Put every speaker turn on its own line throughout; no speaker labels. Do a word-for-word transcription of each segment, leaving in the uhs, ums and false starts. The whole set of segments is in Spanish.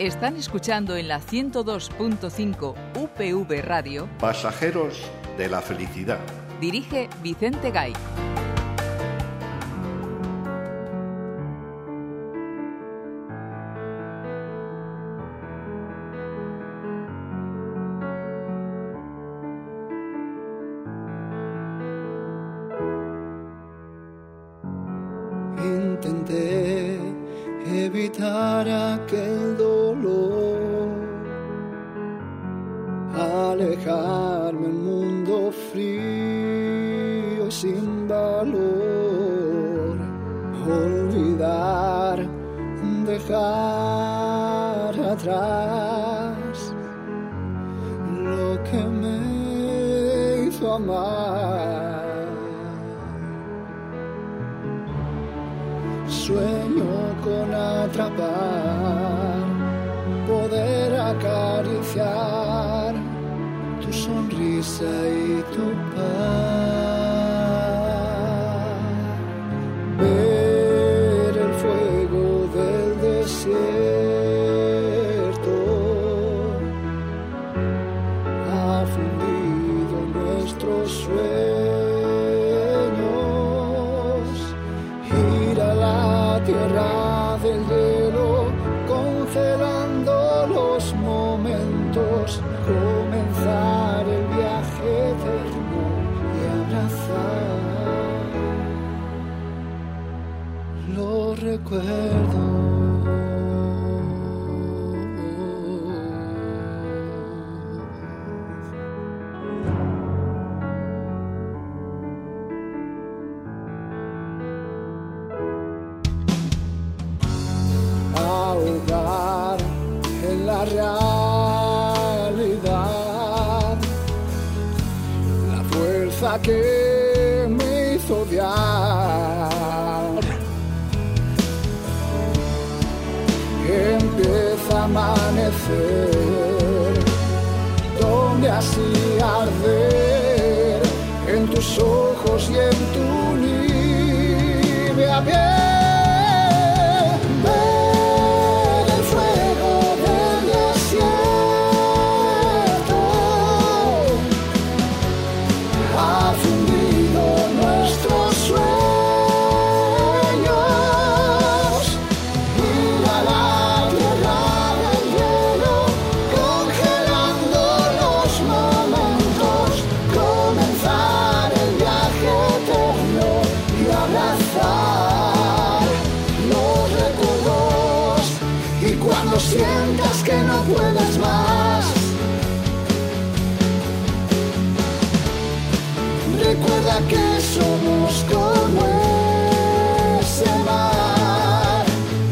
Están escuchando en la ciento dos punto cinco U P V Radio
Pasajeros de la Felicidad.
Dirige Vicente Gay.
Intenté evitar aquel dolor, alejarme del mundo frío y sin valor, olvidar, dejar atrás lo que me hizo amar. Sueño con atrapar, poder acariciar tu sonrisa y tu paz. Ver el fuego del desierto ha fundido nuestros sueños. Ir a la tierra del hielo, congelando los momentos, comenzar el viaje eterno y abrazar los recuerdos. Ahogar en la realidad la fuerza que me hizo odiar. Empieza a amanecer, donde así arder en tus ojos y en tu libia piel. Sientas que no puedes más, recuerda que somos como ese mar,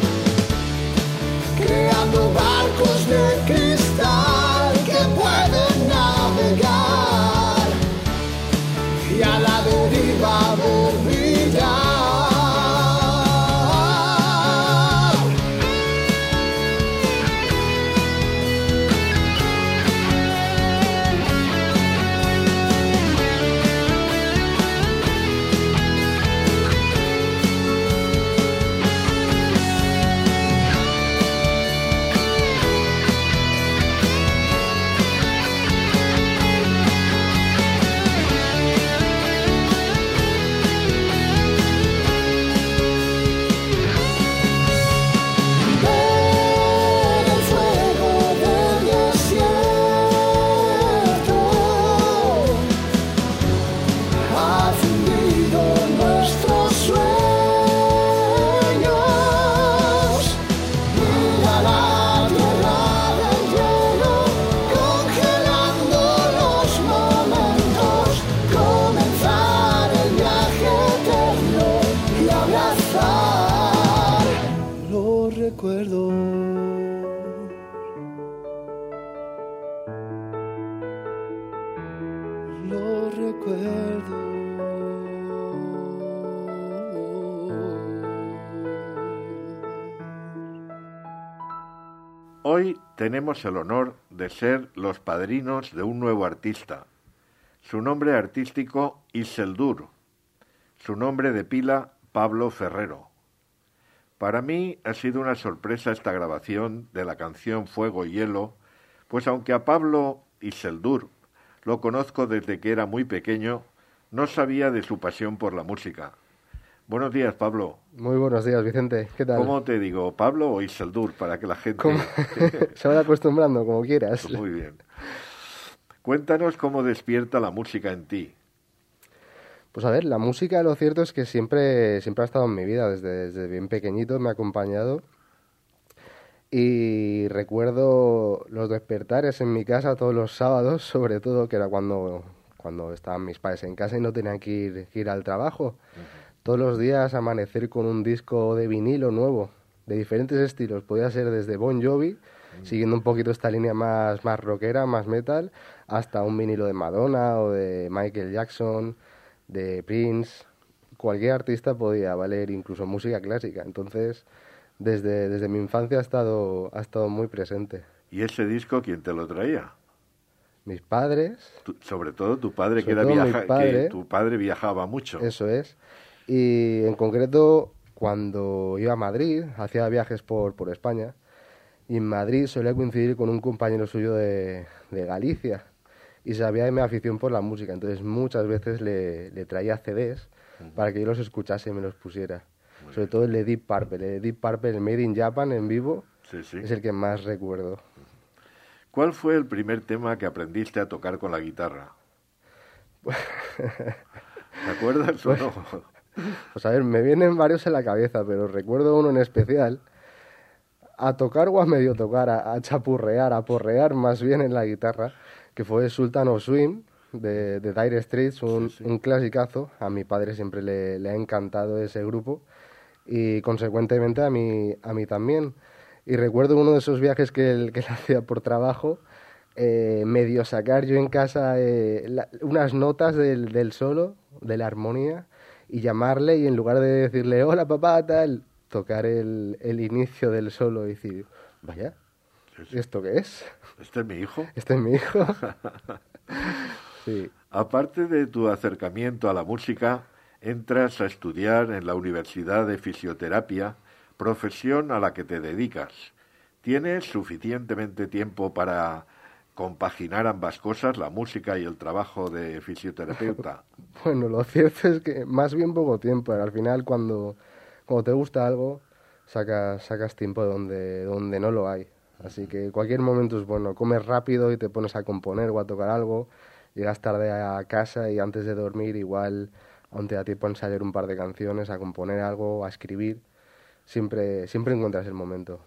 creando barcos de cristal que pueden navegar y a la deriva ver brillar. Los recuerdos.
Hoy tenemos el honor de ser los padrinos de un nuevo artista. Su nombre artístico, Iseldur. Su nombre de pila, Pablo Ferrero. Para mí ha sido una sorpresa esta grabación de la canción Fuego y Hielo, pues aunque a Pablo Iseldur lo conozco desde que era muy pequeño, no sabía de su pasión por la música. Buenos días, Pablo.
Muy buenos días, Vicente. ¿Qué tal?
¿Cómo te digo, Pablo o Iseldur, para que la gente...
Se vaya acostumbrando, como quieras.
Muy bien. Cuéntanos cómo despierta la música en ti.
Pues a ver, la música lo cierto es que siempre, siempre ha estado en mi vida, desde, desde bien pequeñito me ha acompañado. Y recuerdo los despertares en mi casa todos los sábados, sobre todo, que era cuando, cuando estaban mis padres en casa y no tenían que ir, que ir al trabajo. Uh-huh. Todos los días amanecer con un disco de vinilo nuevo, de diferentes estilos. Podía ser desde Bon Jovi, uh-huh, siguiendo un poquito esta línea más, más rockera, más metal, hasta un vinilo de Madonna o de Michael Jackson, de Prince. Cualquier artista podía valer, incluso música clásica. Entonces, desde, desde mi infancia ha estado, ha estado muy presente.
¿Y ese disco quién te lo traía?
Mis padres.
Tu, sobre todo tu padre, que, era viaja, padre, que tu padre viajaba mucho.
Eso es. Y en concreto, cuando iba a Madrid, hacía viajes por, por España, y en Madrid solía coincidir con un compañero suyo de, de Galicia, y sabía de mi afición por la música, entonces muchas veces le, le traía C Ds uh-huh, para que yo los escuchase y me los pusiera. Muy Sobre bien. Todo el de Deep Purple, el de Deep Purple, el Made in Japan en vivo, sí, sí. Es el que más recuerdo.
¿Cuál fue el primer tema que aprendiste a tocar con la guitarra? ¿Te acuerdas o no?
Pues a ver, me vienen varios en la cabeza, pero recuerdo uno en especial, a tocar o a medio tocar, a, a chapurrear, a porrear más bien en la guitarra, que fue Sultan of Swing, de, de Dire Straits, un, sí, sí. un clasicazo. A mi padre siempre le, le ha encantado ese grupo y consecuentemente a mí, a mí también. Y recuerdo uno de esos viajes que él, que él hacía por trabajo, eh, medio sacar yo en casa eh, la, unas notas del, del solo, de la armonía, y llamarle y en lugar de decirle hola papá, tal, tocar el, el inicio del solo y decir, vaya, sí, sí. ¿Esto qué es?
¿Este es mi hijo?
¿Este es mi hijo? Sí.
Aparte de tu acercamiento a la música, entras a estudiar en la Universidad de Fisioterapia, profesión a la que te dedicas. ¿Tienes suficientemente tiempo para compaginar ambas cosas, la música y el trabajo de fisioterapeuta?
Bueno, lo cierto es que más bien poco tiempo. Al final, cuando, cuando te gusta algo, sacas, sacas tiempo donde, donde no lo hay. Así que cualquier momento es bueno. Comes rápido y te pones a componer o a tocar algo. Llegas tarde a casa y antes de dormir igual aún te da tiempo a ensayar un par de canciones, a componer algo, a escribir. Siempre, siempre encuentras el momento.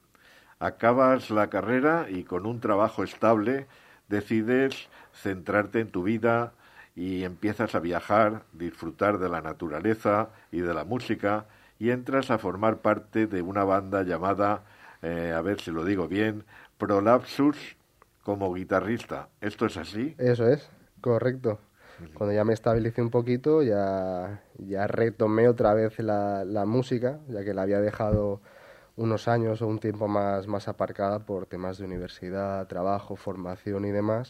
Acabas la carrera y con un trabajo estable decides centrarte en tu vida y empiezas a viajar, disfrutar de la naturaleza y de la música y entras a formar parte de una banda llamada, eh, a ver si lo digo bien, Prolapsus como guitarrista. ¿Esto es así?
Eso es, correcto. Cuando ya me estabilicé un poquito, ya, ya retomé otra vez la, la música, ya que la había dejado unos años o un tiempo más, más aparcada por temas de universidad, trabajo, formación y demás.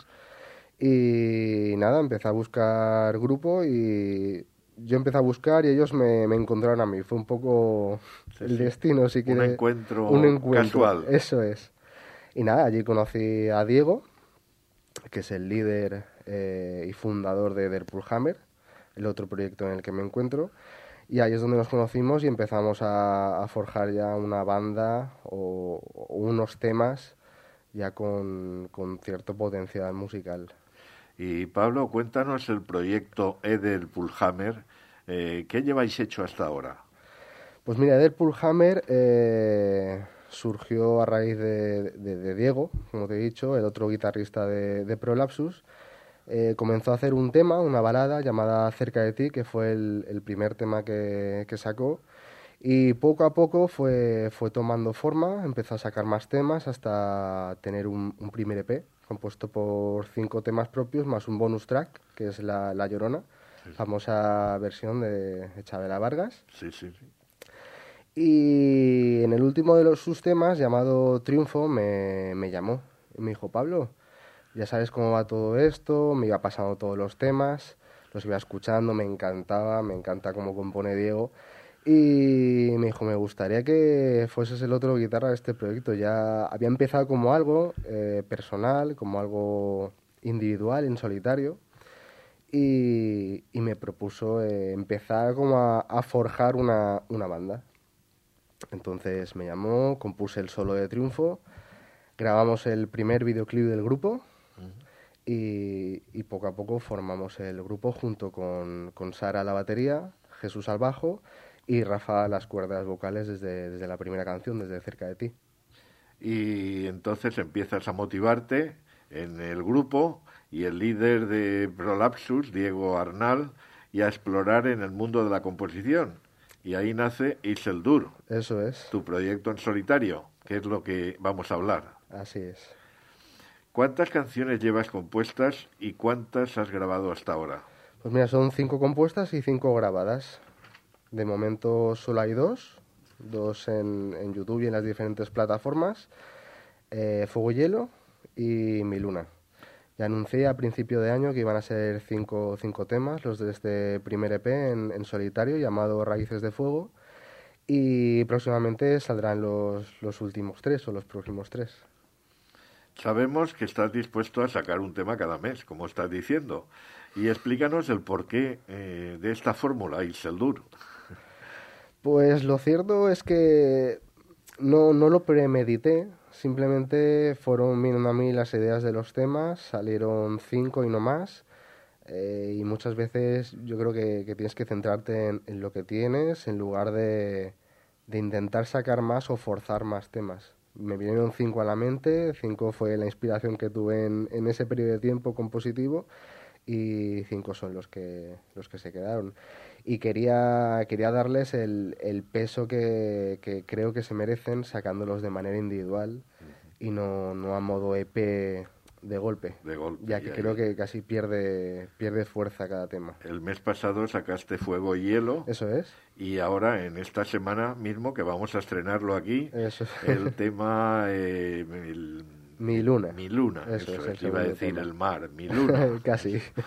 Y nada, empecé a buscar grupo y yo empecé a buscar y ellos me, me encontraron a mí. Fue un poco sí, el sí. destino, si quieres.
Un encuentro,
un encuentro
casual.
Eso es. Y nada, allí conocí a Diego, que es el líder eh, y fundador de Der Pulhammer, el otro proyecto en el que me encuentro. Y ahí es donde nos conocimos y empezamos a, a forjar ya una banda o, o unos temas ya con, con cierto potencial musical.
Y Pablo, cuéntanos el proyecto Eder Pulhammer. Eh, ¿Qué lleváis hecho hasta ahora?
Pues mira, Eder Pulhammer eh, surgió a raíz de, de, de Diego, como te he dicho, el otro guitarrista de, de Prolapsus. Eh, comenzó a hacer un tema, una balada llamada Cerca de ti, que fue el, el primer tema que, que sacó. Y poco a poco fue, fue tomando forma, empezó a sacar más temas hasta tener un, un primer E P compuesto por cinco temas propios más un bonus track, que es La, la Llorona, sí, sí. famosa versión de, de Chabela Vargas.
Sí, sí, sí.
Y en el último de los, sus temas, llamado Triunfo, me, me llamó y me dijo, Pablo, ya sabes cómo va todo esto, me iba pasando todos los temas, los iba escuchando, me encantaba, me encanta cómo compone Diego. Y me dijo, me gustaría que fueses el otro guitarra de este proyecto. Ya había empezado como algo eh, personal, como algo individual, en solitario. Y, y me propuso eh, empezar como a, a forjar una, una banda. Entonces me llamó, compuse el solo de Triunfo, grabamos el primer videoclip del grupo y, y poco a poco formamos el grupo junto con, con Sara a la batería, Jesús al bajo y Rafa a las cuerdas vocales desde, desde la primera canción, desde Cerca de ti.
Y entonces empiezas a motivarte en el grupo y el líder de Prolapsus, Diego Arnal, y a explorar en el mundo de la composición. Y ahí nace Iseldur.
Eso es.
Tu proyecto en solitario, que es lo que vamos a hablar.
Así es.
¿Cuántas canciones llevas compuestas y cuántas has grabado hasta ahora?
Pues mira, son cinco compuestas y cinco grabadas. De momento solo hay dos. Dos en, en YouTube y en las diferentes plataformas. Eh, Fuego y Hielo y Mi Luna. Ya anuncié a principio de año que iban a ser cinco, cinco temas, los de este primer E P en, en solitario, llamado Raíces de Fuego, y próximamente saldrán los, los últimos tres o los próximos tres.
Sabemos que estás dispuesto a sacar un tema cada mes, como estás diciendo, y explícanos el porqué eh, de esta fórmula, Iseldur.
Pues lo cierto es que no, no lo premedité. Simplemente fueron viniendo a mí las ideas de los temas, salieron cinco y no más, eh, y muchas veces yo creo que, que tienes que centrarte en, en lo que tienes en lugar de, de intentar sacar más o forzar más temas. Me vinieron cinco a la mente, cinco fue la inspiración que tuve en, en ese periodo de tiempo compositivo y cinco son los que, los que se quedaron. Y quería, quería darles el, el peso que, que creo que se merecen sacándolos de manera individual y no, no a modo E P de golpe,
De golpe,
ya que
ya,
creo
ya.
que casi pierde, pierde fuerza cada tema.
El mes pasado sacaste Fuego y Hielo.
Eso es.
Y ahora, en esta semana mismo, que vamos a estrenarlo aquí,
Eso es.
el tema... Eh, el-
Mi Luna.
Mi Luna,
Eso
eso,
es, el
es, iba a
segundo
decir
tema.
el mar, Mi Luna.
Casi.
Sí.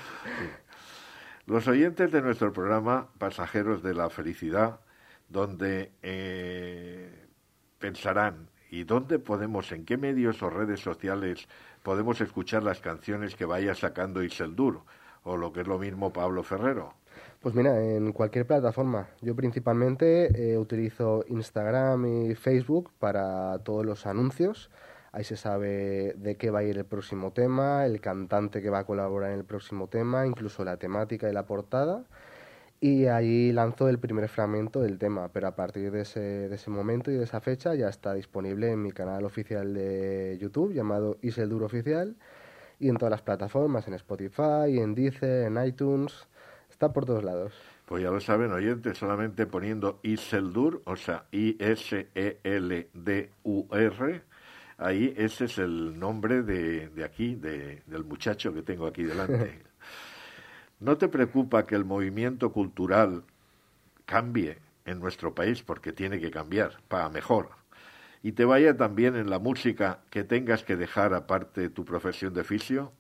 Los oyentes de nuestro programa, Pasajeros de la Felicidad, donde eh, pensarán, ¿y dónde podemos, en qué medios o redes sociales podemos escuchar las canciones que vaya sacando Iseldur? O lo que es lo mismo Pablo Ferrero.
Pues mira, en cualquier plataforma. Yo principalmente eh, utilizo Instagram y Facebook para todos los anuncios. Ahí se sabe de qué va a ir el próximo tema, el cantante que va a colaborar en el próximo tema, incluso la temática y la portada. Y ahí lanzo el primer fragmento del tema, pero a partir de ese, de ese momento y de esa fecha ya está disponible en mi canal oficial de YouTube llamado Iseldur Oficial y en todas las plataformas, en Spotify, en Deezer, en iTunes, está por todos lados.
Pues ya lo saben, oyentes, solamente poniendo Iseldur, o sea, I S E L D U R, ahí ese es el nombre de, de aquí, de, del muchacho que tengo aquí delante. ¿No te preocupa que el movimiento cultural cambie en nuestro país? Porque tiene que cambiar, para mejor. Y te vaya también en la música que tengas que dejar aparte tu profesión de fisio.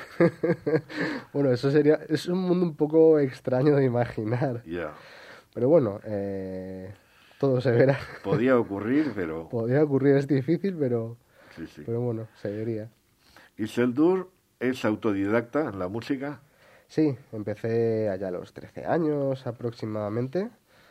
Bueno, eso sería, es un mundo un poco extraño de imaginar.
Ya.
Pero bueno, eh, todo se verá.
Podía ocurrir, pero...
Podría ocurrir, es difícil, pero,
Sí, sí.
pero bueno, se vería.
Iseldur es autodidacta en la música.
Sí, empecé allá a los trece años aproximadamente.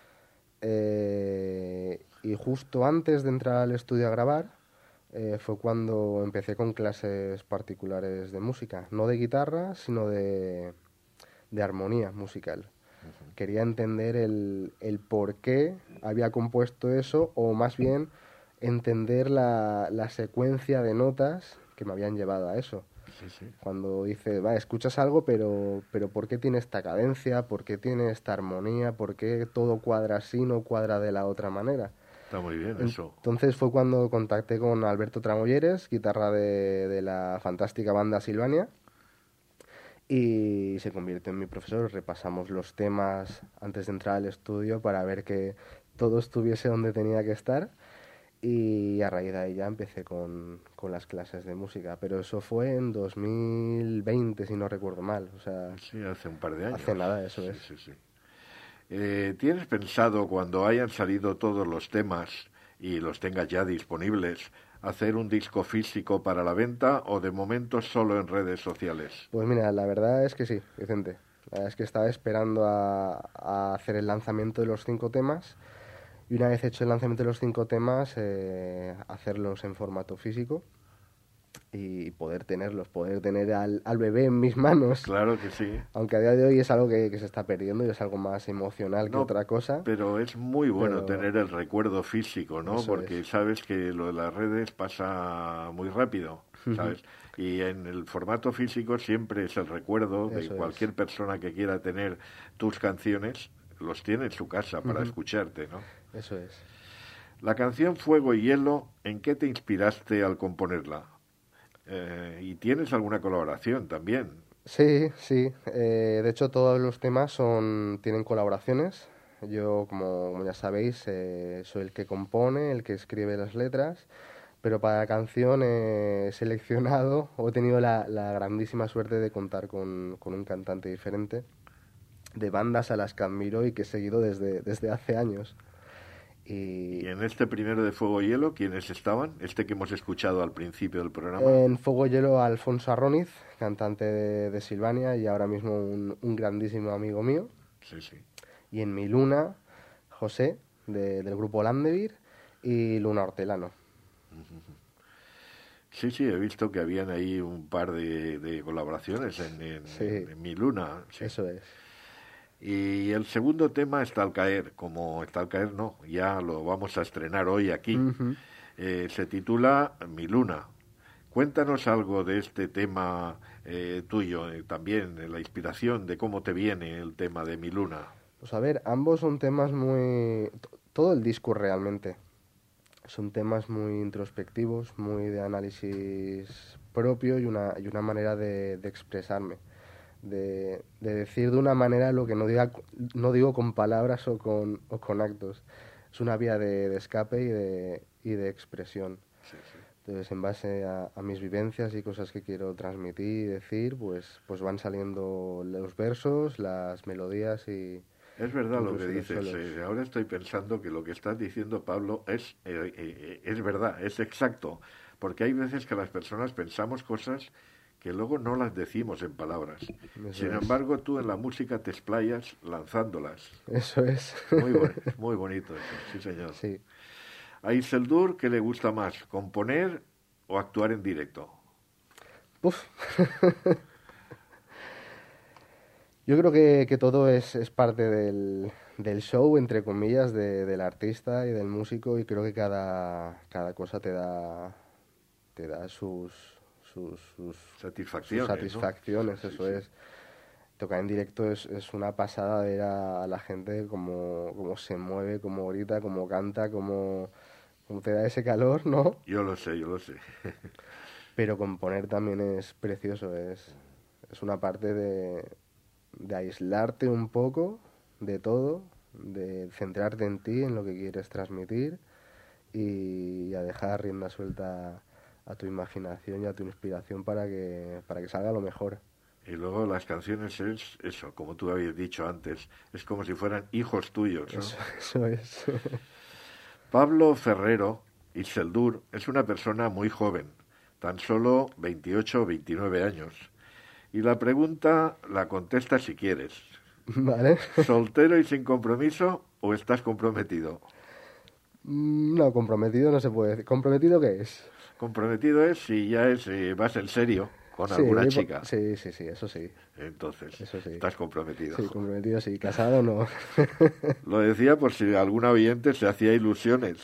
Eh, y justo antes de entrar al estudio a grabar, eh, fue cuando empecé con clases particulares de música. No de guitarra, sino de, de armonía musical. Uh-huh. Quería entender el, el por qué había compuesto eso, o más bien entender la, la secuencia de notas que me habían llevado a eso.
Sí, sí.
Cuando dices, va, escuchas algo, pero, pero ¿por qué tiene esta cadencia? ¿Por qué tiene esta armonía? ¿Por qué todo cuadra así, no cuadra de la otra manera?
Está muy bien eso.
Entonces fue cuando contacté con Alberto Tramolleres, guitarra de, de la fantástica banda Silvania, y se convirtió en mi profesor. Repasamos los temas antes de entrar al estudio para ver que todo estuviese donde tenía que estar. Y a raíz de ahí ya empecé con, con las clases de música, pero eso fue en dos mil veinte, si no recuerdo mal. O sea,
sí, hace un par de años.
Hace nada, eso
sí,
es.
Sí, sí. Eh, ¿Tienes pensado, cuando hayan salido todos los temas y los tengas ya disponibles, hacer un disco físico para la venta o de momento solo en redes sociales?
Pues mira, la verdad es que sí, Vicente. La verdad es que estaba esperando a, a hacer el lanzamiento de los cinco temas y una vez hecho el lanzamiento de los cinco temas, eh, hacerlos en formato físico y poder tenerlos, poder tener al, al bebé en mis manos.
Claro que sí.
Aunque a día de hoy es algo que, que se está perdiendo y es algo más emocional que
No,
otra cosa.
Pero es muy bueno
Pero-
tener el recuerdo físico, ¿no?
Eso
Porque
es.
sabes que lo de las redes pasa muy rápido, ¿sabes? Y en el formato físico siempre es el recuerdo de
Eso es.
cualquier persona que quiera tener tus canciones, los tiene en su casa para
Ujú.
escucharte, ¿no?
Eso es.
La canción Fuego y Hielo, ¿en qué te inspiraste al componerla? Eh, y tienes alguna colaboración también.
Sí, sí. Eh, de hecho, todos los temas son tienen colaboraciones. Yo, como, como ya sabéis, eh, soy el que compone, el que escribe las letras, pero para la canción he seleccionado o he tenido la, la grandísima suerte de contar con, con un cantante diferente de bandas a las que admiro y que he seguido desde, desde hace años. Y
Y en este primero de Fuego y Hielo, ¿quiénes estaban? Este que hemos escuchado al principio del programa.
en Fuego y Hielo, Alfonso Arroniz, cantante de, de Silvania y ahora mismo un, un grandísimo amigo mío.
Sí, sí.
Y en Mi Luna, José, de- del grupo Landevir, y Luna Hortelano.
Sí, sí, he visto que habían ahí un par de, de colaboraciones en, en-
Sí.
en- en Mi Luna. Sí.
Eso es.
Y el segundo tema está al caer, como está al caer no, ya lo vamos a estrenar hoy aquí.
Ujú.
Eh, se titula Mi Luna. Cuéntanos algo de este tema eh, tuyo, eh, también eh, la inspiración de cómo te viene el tema de Mi Luna.
Pues a ver, ambos son temas muy... t- Todo el disco realmente. Son temas muy introspectivos, muy de análisis propio y una, y una manera de, de expresarme. De, de decir de una manera lo que no, diga, no digo con palabras o con, o con actos. Es una vía de, de escape y de, y de expresión.
Sí, sí.
Entonces, en base a, a mis vivencias y cosas que quiero transmitir y decir, pues, pues van saliendo los versos, las melodías y...
Es verdad lo que
incluso los
dices.
solos.
eh, ahora estoy pensando que lo que estás diciendo, Pablo, es, eh, eh, es verdad, es exacto. Porque hay veces que las personas pensamos cosas que luego no las decimos en palabras.
Eso
Sin
es.
embargo, tú en la música te explayas lanzándolas.
Eso es.
Muy, boni- muy bonito eso, sí señor.
Sí.
A Iseldur, ¿qué le gusta más, componer o actuar en directo?
Uf. Yo creo que, que todo es, es parte del, del show, entre comillas, de- del artista y del músico, y creo que cada, cada cosa te da, te da sus, sus, sus, sus
Satisfacciones, ¿no?
satisfacciones,
Sí,
eso
sí.
es. Tocar en directo es, es una pasada ver a, a la gente cómo, cómo se mueve, cómo grita, cómo canta, cómo, cómo te da ese calor, ¿no?
Yo lo sé, yo lo sé.
Pero componer también es precioso, es, es una parte de, de aislarte un poco de todo, de centrarte en ti, en lo que quieres transmitir y a dejar rienda suelta a tu imaginación y a tu inspiración para que, para que salga lo mejor.
Y luego las canciones es eso, como tú habías dicho antes, es como si fueran hijos tuyos, ¿no?
Eso, eso es.
Pablo Ferrero Iseldur es una persona muy joven, tan solo veintiocho o veintinueve años. Y la pregunta la contestas si quieres.
¿Vale?
¿Soltero y sin compromiso o estás comprometido?
Mm, No, comprometido no se puede decir. ¿Comprometido qué es?
Comprometido es si ya es eh, vas en serio con
Sí,
alguna
po-
chica.
Sí, sí, sí, eso sí.
Entonces,
Eso sí.
estás comprometido.
Sí, comprometido sí. Casado no.
Lo decía por si algún oyente se hacía ilusiones.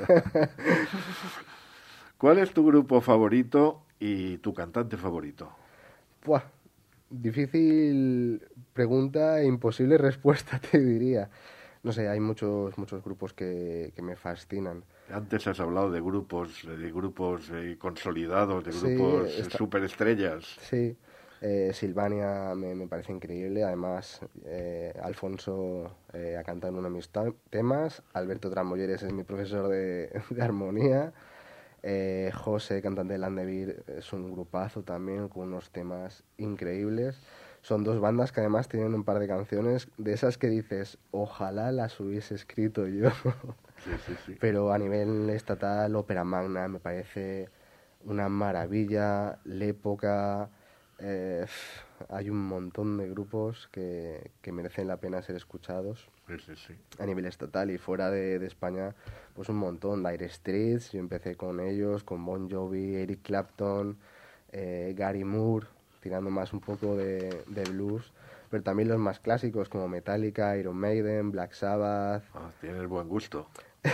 ¿Cuál es tu grupo favorito y tu cantante favorito?
Buah, difícil pregunta e imposible respuesta, te diría. No sé, hay muchos muchos grupos que, que me fascinan.
Antes has hablado de grupos, de grupos eh, consolidados, de
Sí,
grupos eh,
está-
superestrellas.
Sí, eh, Silvania me, me parece increíble. Además, eh, Alfonso eh, ha cantado en uno de mis ta- temas. Alberto Tramolleres es mi profesor de, de armonía. Eh, José, cantante de Landevir, es un grupazo también con unos temas increíbles. Son dos bandas que además tienen un par de canciones de esas que dices, ojalá las hubiese escrito yo.
Sí, sí, sí.
Pero a nivel estatal, Ópera Magna me parece una maravilla, L'Época, eh, hay un montón de grupos que, que merecen la pena ser escuchados.
Sí, sí, sí.
A nivel estatal y fuera de, de España, pues un montón. Dire Straits, yo empecé con ellos, con Bon Jovi, Eric Clapton, eh, Gary Moore, tirando más un poco de, de blues, pero también los más clásicos como Metallica, Iron Maiden, Black Sabbath.
Ah, tienes buen gusto.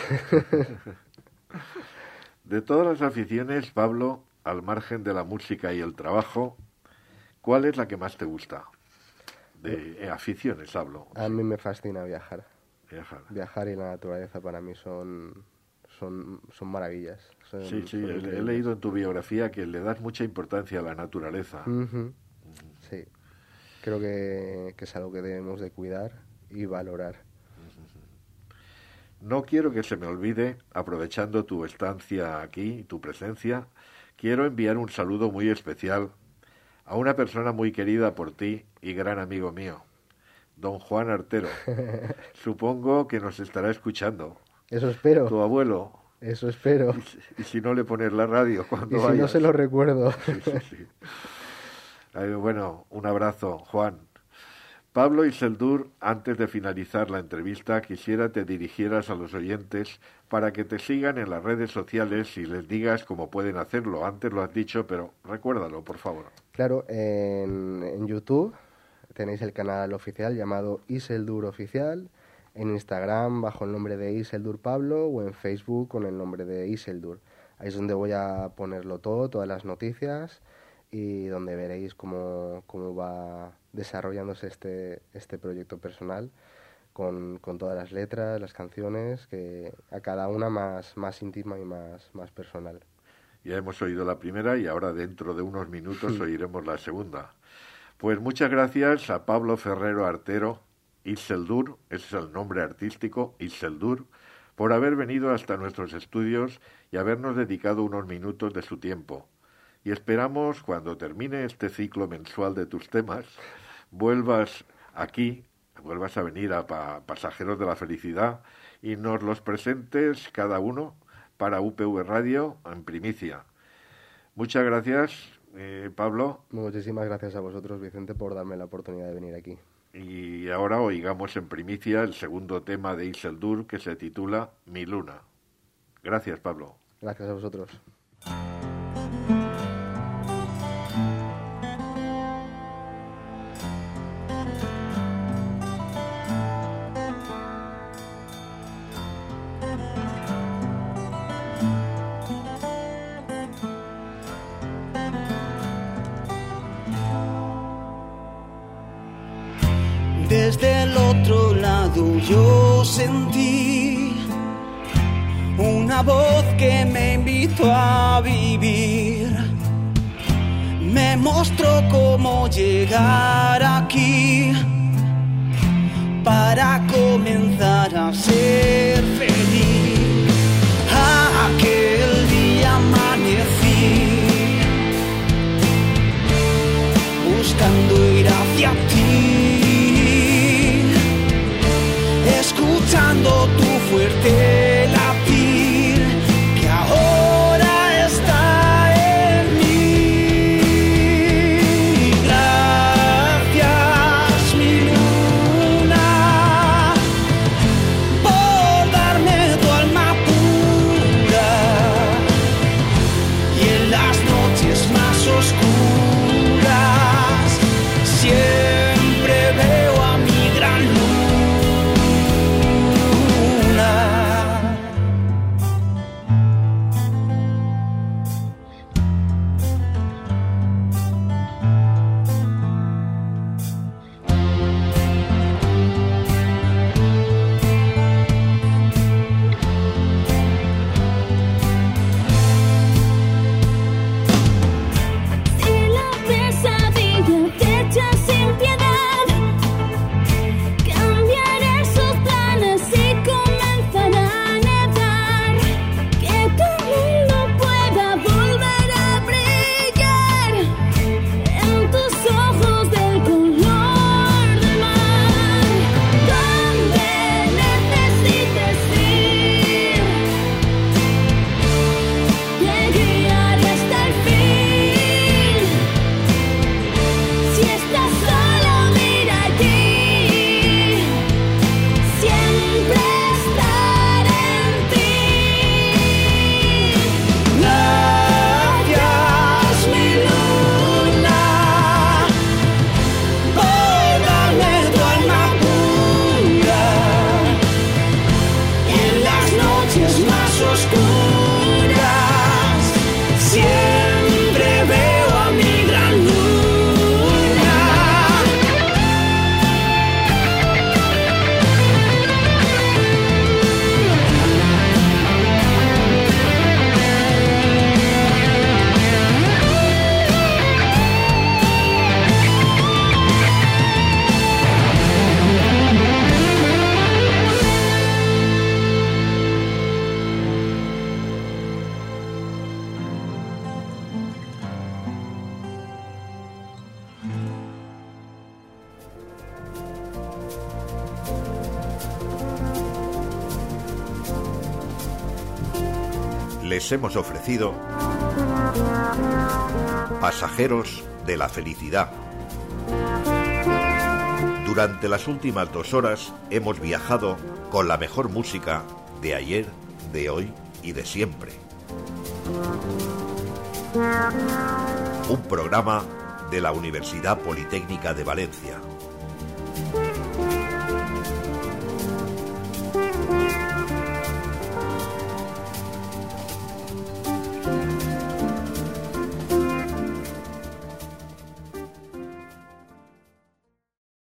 De todas las aficiones, Pablo, al margen de la música y el trabajo, ¿cuál es la que más te gusta? De eh, aficiones hablo.
A mí me fascina viajar.
Viajar.
Viajar y la naturaleza para mí son, son, son maravillas. Son,
Sí, sí,
son
he, he
increíbles.
leído en tu biografía que le das mucha importancia a la naturaleza.
Ujú. Sí, creo que, que es algo que debemos de cuidar y valorar.
No quiero que se me olvide, aprovechando tu estancia aquí, tu presencia, quiero enviar un saludo muy especial a una persona muy querida por ti y gran amigo mío, don Juan Artero. Supongo que nos estará escuchando.
Eso espero,
Tu abuelo.
eso espero.
Y, si- y si no le pones la radio cuando
Y si no
vayas.
se lo recuerdo.
Sí, sí, sí. Ay, bueno, un abrazo, Juan. Pablo Iseldur, antes de finalizar la entrevista, quisiera te dirigieras a los oyentes para que te sigan en las redes sociales y les digas cómo pueden hacerlo. Antes lo has dicho, pero recuérdalo, por favor.
Claro, en, en YouTube tenéis el canal oficial llamado Iseldur Oficial, en Instagram bajo el nombre de Iseldur Pablo o en Facebook con el nombre de Iseldur. Ahí es donde voy a ponerlo todo, todas las noticias y donde veréis cómo, cómo va desarrollándose este, este proyecto personal con, con todas las letras, las canciones, que a cada una más, más íntima y más, más personal.
Ya hemos oído la primera y ahora dentro de unos minutos oiremos la segunda. Pues muchas gracias a Pablo Ferrero Artero, Iseldur, ese es el nombre artístico, Iseldur, por haber venido hasta nuestros estudios y habernos dedicado unos minutos de su tiempo. Y esperamos, cuando termine este ciclo mensual de tus temas, vuelvas aquí, vuelvas a venir a pa- Pasajeros de la Felicidad y nos los presentes cada uno para U P V Radio en primicia. Muchas gracias, eh, Pablo,
Muchísimas gracias a vosotros, Vicente, por darme la oportunidad de venir aquí.
y ahora oigamos en primicia el segundo tema de Iseldur que se titula Mi Luna. Gracias, Pablo.
Gracias a vosotros.
Desde el otro lado yo sentí una voz que me invitó a vivir. Me mostró cómo llegar aquí para comenzar a ser feliz. Aquel día amanecí buscando ir hacia ti, escuchando tu fuerte latir que ahora está en mí. Gracias, mi luna, por darme tu alma pura y en las noches más oscuras siempre veo a mi gran luna.
les hemos ofrecido Pasajeros de la Felicidad. Durante las últimas dos horas hemos viajado con la mejor música de ayer, de hoy y de siempre. Un programa de la Universidad Politécnica de Valencia.